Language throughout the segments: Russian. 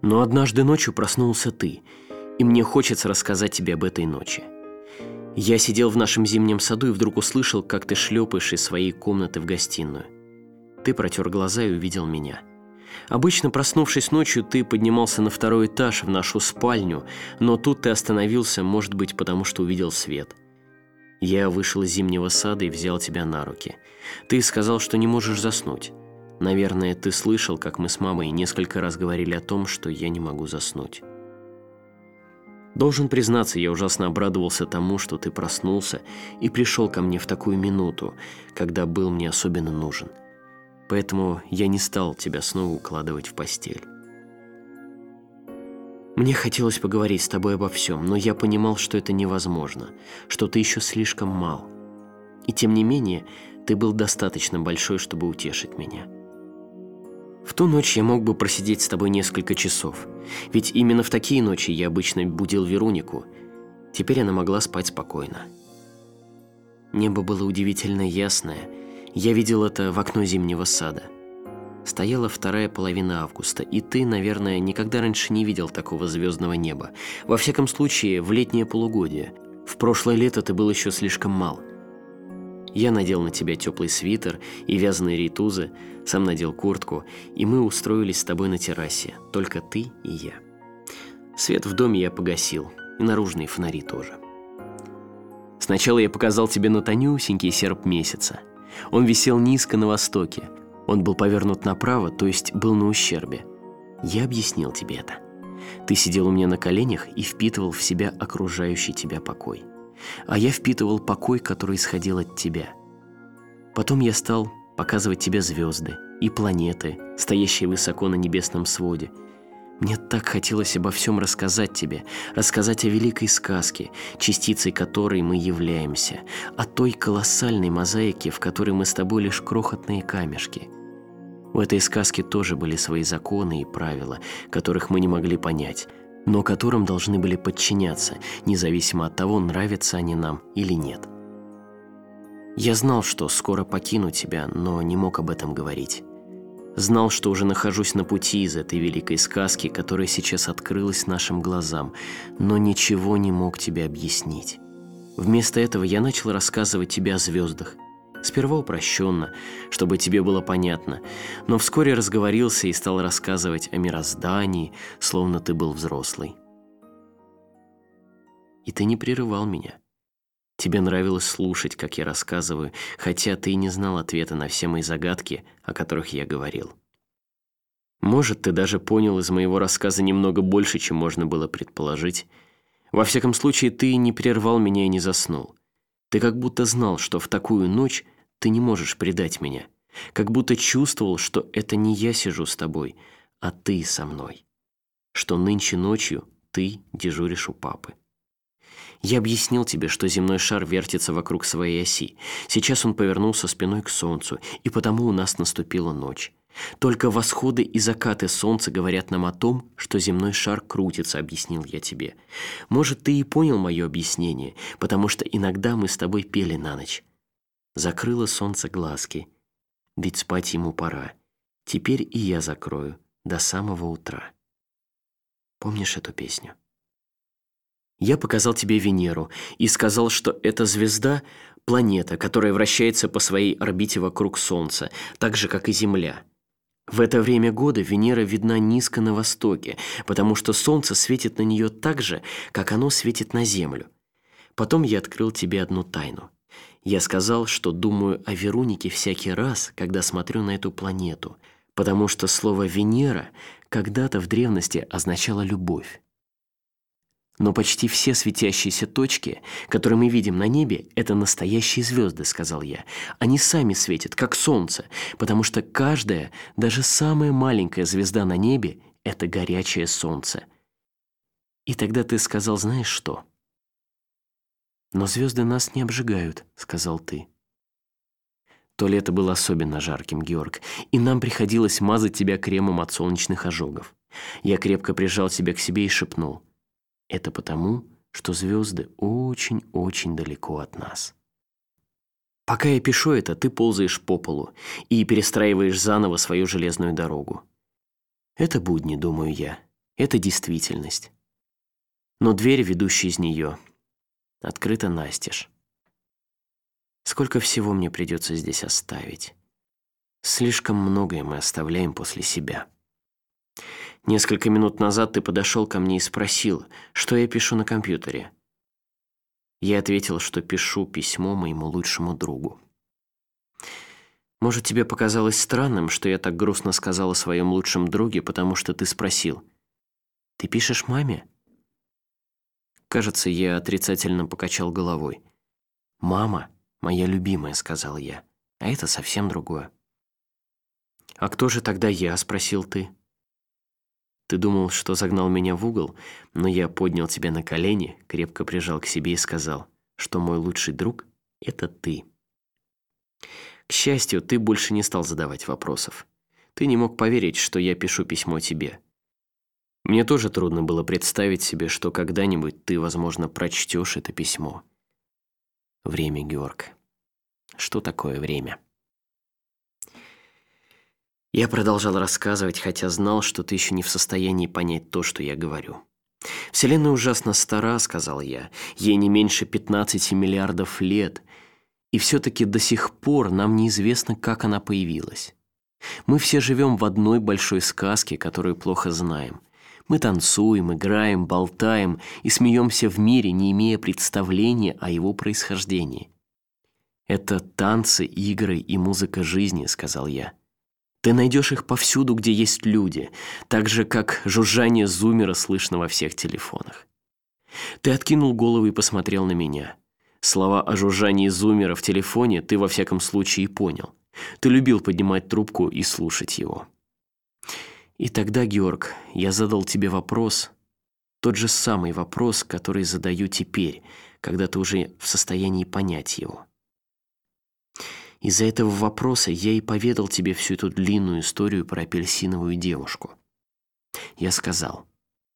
Но однажды ночью проснулся ты, и мне хочется рассказать тебе об этой ночи. Я сидел в нашем зимнем саду и вдруг услышал, как ты шлепаешь из своей комнаты в гостиную. Ты протер глаза и увидел меня. Обычно, проснувшись ночью, ты поднимался на второй этаж в нашу спальню, но тут ты остановился, может быть, потому что увидел свет. Я вышел из зимнего сада и взял тебя на руки. Ты сказал, что не можешь заснуть. Наверное, ты слышал, как мы с мамой несколько раз говорили о том, что я не могу заснуть. Должен признаться, я ужасно обрадовался тому, что ты проснулся и пришел ко мне в такую минуту, когда был мне особенно нужен. Поэтому я не стал тебя снова укладывать в постель. Мне хотелось поговорить с тобой обо всем, но я понимал, что это невозможно, что ты еще слишком мал. И тем не менее, ты был достаточно большой, чтобы утешить меня. В ту ночь я мог бы просидеть с тобой несколько часов, ведь именно в такие ночи я обычно будил Веронику. Теперь она могла спать спокойно. Небо было удивительно ясное. Я видел это в окно зимнего сада. Стояла вторая половина августа, и ты, наверное, никогда раньше не видел такого звездного неба. Во всяком случае, в летнее полугодие. В прошлое лето ты был еще слишком мал. Я надел на тебя теплый свитер и вязаные рейтузы, сам надел куртку, и мы устроились с тобой на террасе, только ты и я. Свет в доме я погасил, и наружные фонари тоже. Сначала я показал тебе на тонюсенький серп месяца. Он висел низко на востоке. Он был повернут направо, то есть был на ущербе. Я объяснил тебе это. Ты сидел у меня на коленях и впитывал в себя окружающий тебя покой. А я впитывал покой, который исходил от тебя. Потом я стал показывать тебе звезды и планеты, стоящие высоко на небесном своде. Мне так хотелось обо всем рассказать тебе, рассказать о великой сказке, частицей которой мы являемся, о той колоссальной мозаике, в которой мы с тобой лишь крохотные камешки. В этой сказке тоже были свои законы и правила, которых мы не могли понять, но которым должны были подчиняться, независимо от того, нравятся они нам или нет. Я знал, что скоро покину тебя, но не мог об этом говорить. Знал, что уже нахожусь на пути из этой великой сказки, которая сейчас открылась нашим глазам, но ничего не мог тебе объяснить. Вместо этого я начал рассказывать тебе о звездах. Сперва упрощенно, чтобы тебе было понятно, но вскоре разговорился и стал рассказывать о мироздании, словно ты был взрослый. И ты не прерывал меня. Тебе нравилось слушать, как я рассказываю, хотя ты и не знал ответа на все мои загадки, о которых я говорил. Может, ты даже понял из моего рассказа немного больше, чем можно было предположить. Во всяком случае, ты не прервал меня и не заснул. Ты как будто знал, что в такую ночь ты не можешь предать меня, как будто чувствовал, что это не я сижу с тобой, а ты со мной, что нынче ночью ты дежуришь у папы. Я объяснил тебе, что земной шар вертится вокруг своей оси. Сейчас он повернулся спиной к солнцу, и потому у нас наступила ночь. Только восходы и закаты солнца говорят нам о том, что земной шар крутится, объяснил я тебе. Может, ты и понял мое объяснение, потому что иногда мы с тобой пели на ночь. Закрыло солнце глазки, ведь спать ему пора. Теперь и я закрою до самого утра. Помнишь эту песню? Я показал тебе Венеру и сказал, что эта звезда – планета, которая вращается по своей орбите вокруг Солнца, так же, как и Земля. В это время года Венера видна низко на востоке, потому что Солнце светит на нее так же, как оно светит на Землю. Потом я открыл тебе одну тайну. Я сказал, что думаю о Веронике всякий раз, когда смотрю на эту планету, потому что слово «Венера» когда-то в древности означало «любовь». Но почти все светящиеся точки, которые мы видим на небе, это настоящие звезды, сказал я. Они сами светят, как солнце, потому что каждая, даже самая маленькая звезда на небе – это горячее солнце. И тогда ты сказал, знаешь что? Но звезды нас не обжигают, сказал ты. То лето было особенно жарким, Георг, и нам приходилось мазать тебя кремом от солнечных ожогов. Я крепко прижал тебя к себе и шепнул. Это потому, что звезды очень-очень далеко от нас. Пока я пишу это, ты ползаешь по полу и перестраиваешь заново свою железную дорогу. Это будни, думаю я. Это действительность. Но дверь, ведущая из нее, открыта настежь. Сколько всего мне придется здесь оставить. Слишком многое мы оставляем после себя. Несколько минут назад ты подошел ко мне и спросил, что я пишу на компьютере. Я ответил, что пишу письмо моему лучшему другу. Может, тебе показалось странным, что я так грустно сказал о своем лучшем друге, потому что ты спросил: «Ты пишешь маме?» Кажется, я отрицательно покачал головой. «Мама, моя любимая», — сказал я, — «а это совсем другое». «А кто же тогда я?» — спросил ты. Ты думал, что загнал меня в угол, но я поднял тебя на колени, крепко прижал к себе и сказал, что мой лучший друг — это ты. К счастью, ты больше не стал задавать вопросов. Ты не мог поверить, что я пишу письмо тебе. Мне тоже трудно было представить себе, что когда-нибудь ты, возможно, прочтешь это письмо. Время, Георг. Что такое время? Я продолжал рассказывать, хотя знал, что ты еще не в состоянии понять то, что я говорю. «Вселенная ужасно стара», — сказал я, — «ей не меньше 15 миллиардов лет, и все-таки до сих пор нам неизвестно, как она появилась. Мы все живем в одной большой сказке, которую плохо знаем. Мы танцуем, играем, болтаем и смеемся в мире, не имея представления о его происхождении». «Это танцы, игры и музыка жизни», — сказал я. Ты найдешь их повсюду, где есть люди, так же, как жужжание зуммера слышно во всех телефонах. Ты откинул голову и посмотрел на меня. Слова о жужжании зуммера в телефоне ты во всяком случае понял. Ты любил поднимать трубку и слушать его. И тогда, Георг, я задал тебе вопрос, тот же самый вопрос, который задаю теперь, когда ты уже в состоянии понять его. Из-за этого вопроса я и поведал тебе всю эту длинную историю про апельсиновую девушку. Я сказал: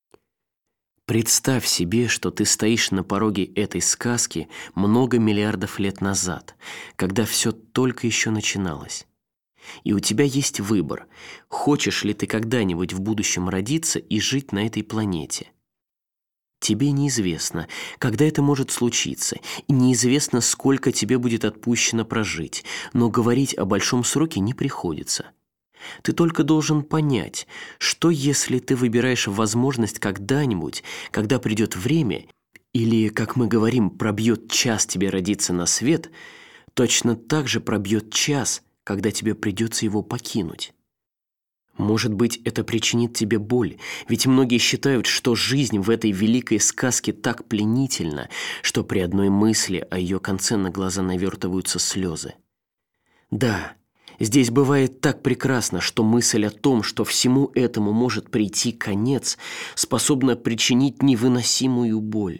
представь себе, что ты стоишь на пороге этой сказки много миллиардов лет назад, когда все только еще начиналось. И у тебя есть выбор, хочешь ли ты когда-нибудь в будущем родиться и жить на этой планете. Тебе неизвестно, когда это может случиться, и неизвестно, сколько тебе будет отпущено прожить, но говорить о большом сроке не приходится. Ты только должен понять, что если ты выбираешь возможность когда-нибудь, когда придет время, или, как мы говорим, пробьет час тебе родиться на свет, точно так же пробьет час, когда тебе придется его покинуть. Может быть, это причинит тебе боль, ведь многие считают, что жизнь в этой великой сказке так пленительна, что при одной мысли о ее конце на глаза навертываются слезы. Да, здесь бывает так прекрасно, что мысль о том, что всему этому может прийти конец, способна причинить невыносимую боль.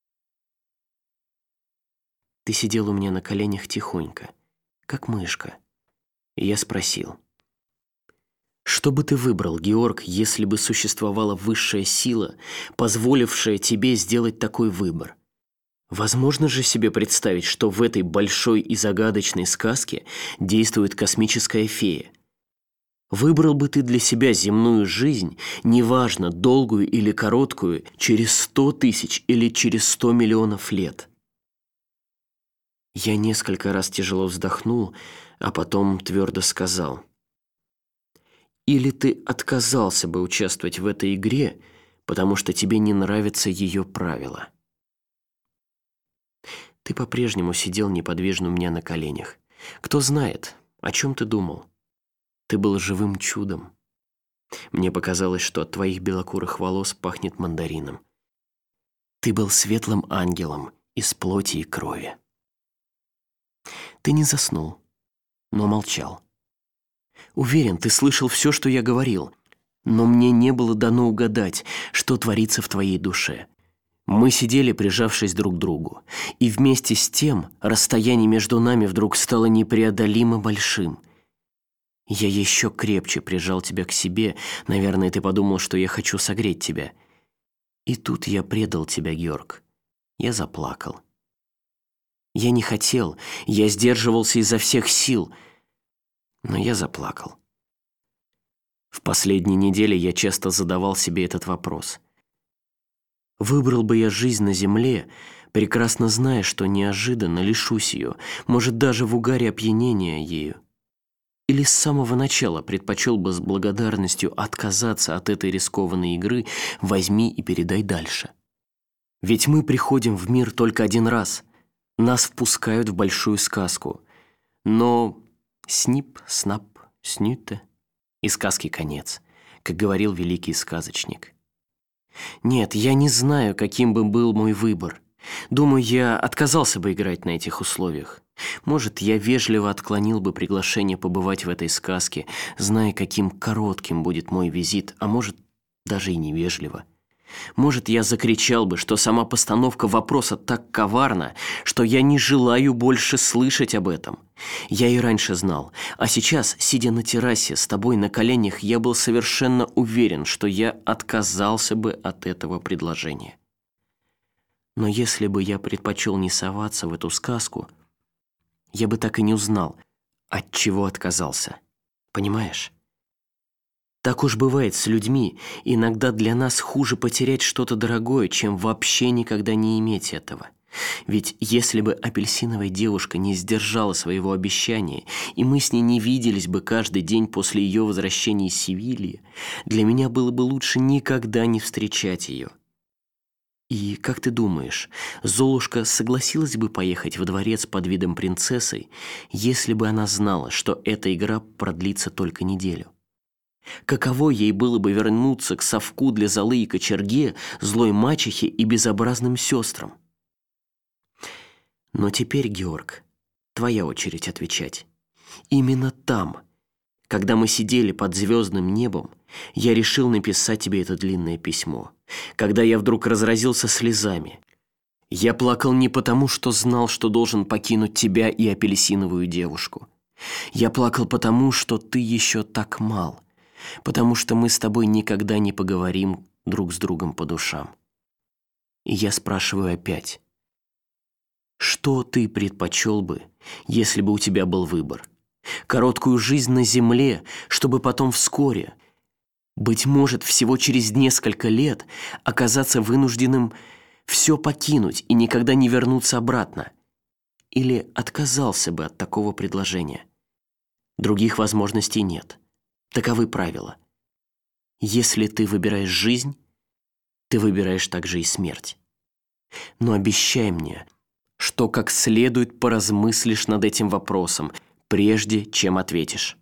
Ты сидел у меня на коленях тихонько, как мышка, и я спросил: что бы ты выбрал, Георг, если бы существовала высшая сила, позволившая тебе сделать такой выбор? Возможно же себе представить, что в этой большой и загадочной сказке действует космическая фея? Выбрал бы ты для себя земную жизнь, неважно, долгую или короткую, через 100 тысяч или через 100 миллионов лет? Я несколько раз тяжело вздохнул, а потом твердо сказал: или ты отказался бы участвовать в этой игре, потому что тебе не нравятся ее правила? Ты по-прежнему сидел неподвижно у меня на коленях. Кто знает, о чем ты думал? Ты был живым чудом. Мне показалось, что от твоих белокурых волос пахнет мандарином. Ты был светлым ангелом из плоти и крови. Ты не заснул, но молчал. Уверен, ты слышал все, что я говорил, но мне не было дано угадать, что творится в твоей душе. Мы сидели, прижавшись друг к другу, и вместе с тем расстояние между нами вдруг стало непреодолимо большим. Я еще крепче прижал тебя к себе, наверное, ты подумал, что я хочу согреть тебя. И тут я предал тебя, Георг. Я заплакал. Я не хотел, я сдерживался изо всех сил, но я заплакал. В последние недели я часто задавал себе этот вопрос. Выбрал бы я жизнь на земле, прекрасно зная, что неожиданно лишусь ее, может, даже в угаре опьянения ею? Или с самого начала предпочел бы с благодарностью отказаться от этой рискованной игры «возьми и передай дальше»? Ведь мы приходим в мир только один раз. Нас впускают в большую сказку. Но снип, снап, снюте, и сказки конец, как говорил великий сказочник. Нет, я не знаю, каким бы был мой выбор. Думаю, я отказался бы играть на этих условиях. Может, я вежливо отклонил бы приглашение побывать в этой сказке, зная, каким коротким будет мой визит, а может, даже и невежливо. Может, я закричал бы, что сама постановка вопроса так коварна, что я не желаю больше слышать об этом. Я и раньше знал, а сейчас, сидя на террасе с тобой на коленях, я был совершенно уверен, что я отказался бы от этого предложения. Но если бы я предпочел не соваться в эту сказку, я бы так и не узнал, от чего отказался. Понимаешь? Так уж бывает с людьми, иногда для нас хуже потерять что-то дорогое, чем вообще никогда не иметь этого. Ведь если бы апельсиновая девушка не сдержала своего обещания, и мы с ней не виделись бы каждый день после ее возвращения из Севильи, для меня было бы лучше никогда не встречать ее. И, как ты думаешь, Золушка согласилась бы поехать во дворец под видом принцессы, если бы она знала, что эта игра продлится только неделю? Каково ей было бы вернуться к совку для золы и кочерге, злой мачехе и безобразным сестрам? Но теперь, Георг, твоя очередь отвечать. Именно там, когда мы сидели под звездным небом, я решил написать тебе это длинное письмо, когда я вдруг разразился слезами. Я плакал не потому, что знал, что должен покинуть тебя и апельсиновую девушку. Я плакал потому, что ты еще так мал, потому что мы с тобой никогда не поговорим друг с другом по душам. И я спрашиваю опять, что ты предпочел бы, если бы у тебя был выбор? Короткую жизнь на земле, чтобы потом вскоре, быть может, всего через несколько лет, оказаться вынужденным все покинуть и никогда не вернуться обратно? Или отказался бы от такого предложения? Других возможностей нет. Таковы правила. Если ты выбираешь жизнь, ты выбираешь также и смерть. Но обещай мне, что как следует поразмыслишь над этим вопросом, прежде чем ответишь.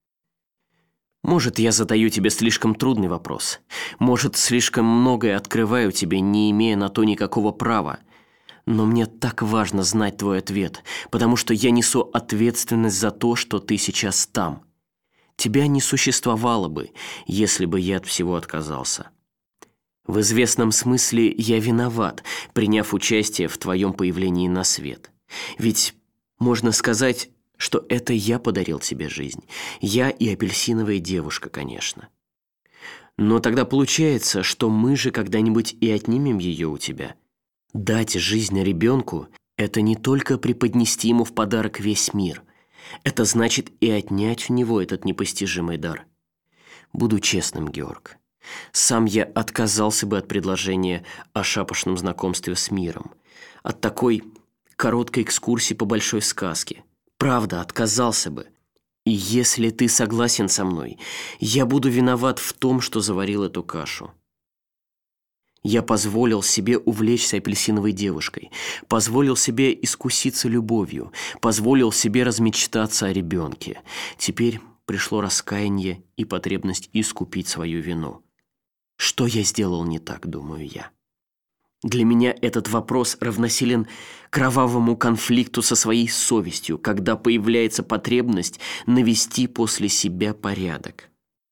Может, я задаю тебе слишком трудный вопрос. Может, слишком многое открываю тебе, не имея на то никакого права. Но мне так важно знать твой ответ, потому что я несу ответственность за то, что ты сейчас там. Тебя не существовало бы, если бы я от всего отказался. В известном смысле я виноват, приняв участие в твоем появлении на свет. Ведь можно сказать, что это я подарил тебе жизнь. Я и апельсиновая девушка, конечно. Но тогда получается, что мы же когда-нибудь и отнимем ее у тебя. Дать жизнь ребенку – это не только преподнести ему в подарок весь мир. Это значит и отнять у него этот непостижимый дар. Буду честным, Георг. Сам я отказался бы от предложения о шапошном знакомстве с миром, от такой короткой экскурсии по большой сказке. Правда, отказался бы. И если ты согласен со мной, я буду виноват в том, что заварил эту кашу. Я позволил себе увлечься апельсиновой девушкой, позволил себе искуситься любовью, позволил себе размечтаться о ребенке. Теперь пришло раскаяние и потребность искупить свою вину. Что я сделал не так, думаю я? Для меня этот вопрос равносилен кровавому конфликту со своей совестью, когда появляется потребность навести после себя порядок.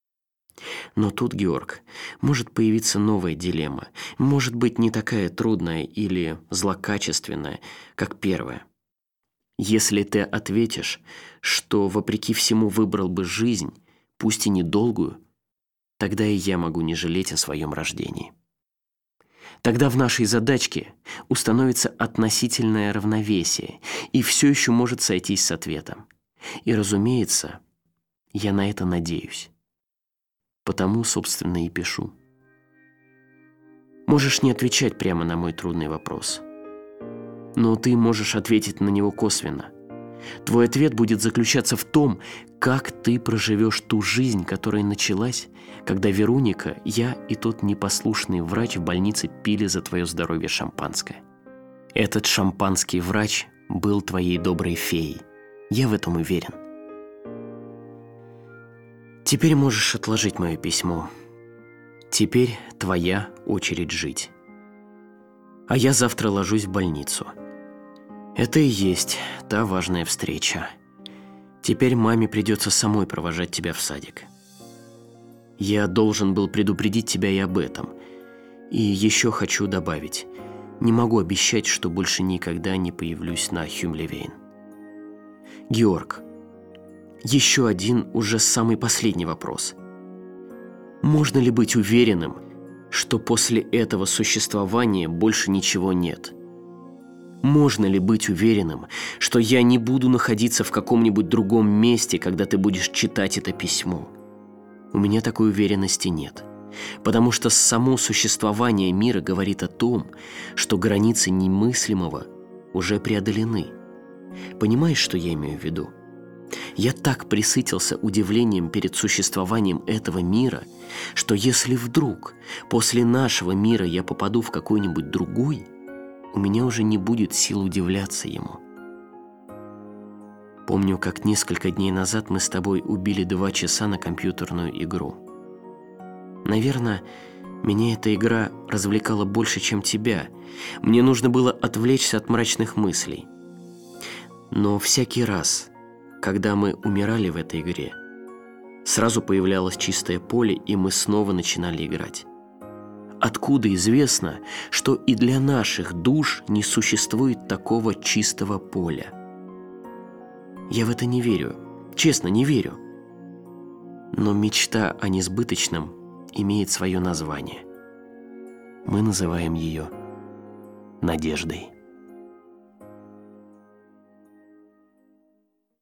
Но тут, Георг, может появиться новая дилемма, может быть не такая трудная или злокачественная, как первая. Если ты ответишь, что вопреки всему выбрал бы жизнь, пусть и недолгую, тогда и я могу не жалеть о своем рождении. Тогда в нашей задачке установится относительное равновесие, и все еще может сойтись с ответом. И, разумеется, я на это надеюсь. Потому, собственно, и пишу. Можешь не отвечать прямо на мой трудный вопрос. Но ты можешь ответить на него косвенно. Твой ответ будет заключаться в том, как ты проживешь ту жизнь, которая началась, когда Вероника, я и тот непослушный врач в больнице пили за твое здоровье шампанское. Этот шампанский врач был твоей доброй феей. Я в этом уверен. Теперь можешь отложить мое письмо. Теперь твоя очередь жить. А я завтра ложусь в больницу. Это и есть та важная встреча. Теперь маме придется самой провожать тебя в садик. Я должен был предупредить тебя и об этом. И еще хочу добавить. Не могу обещать, что больше никогда не появлюсь на Хюмлевейн. Георг, еще один, уже самый последний вопрос. Можно ли быть уверенным, что после этого существования больше ничего нет? Можно ли быть уверенным, что я не буду находиться в каком-нибудь другом месте, когда ты будешь читать это письмо? У меня такой уверенности нет, потому что само существование мира говорит о том, что границы немыслимого уже преодолены. Понимаешь, что я имею в виду? Я так пресытился удивлением перед существованием этого мира, что если вдруг после нашего мира я попаду в какой-нибудь другой, у меня уже не будет сил удивляться ему. Помню, как несколько дней назад мы с тобой убили 2 часа на компьютерную игру. Наверное, меня эта игра развлекала больше, чем тебя. Мне нужно было отвлечься от мрачных мыслей. Но всякий раз, когда мы умирали в этой игре, сразу появлялось чистое поле, и мы снова начинали играть. Откуда известно, что и для наших душ не существует такого чистого поля? Я в это не верю, честно, не верю. Но мечта о несбыточном имеет свое название. Мы называем ее надеждой.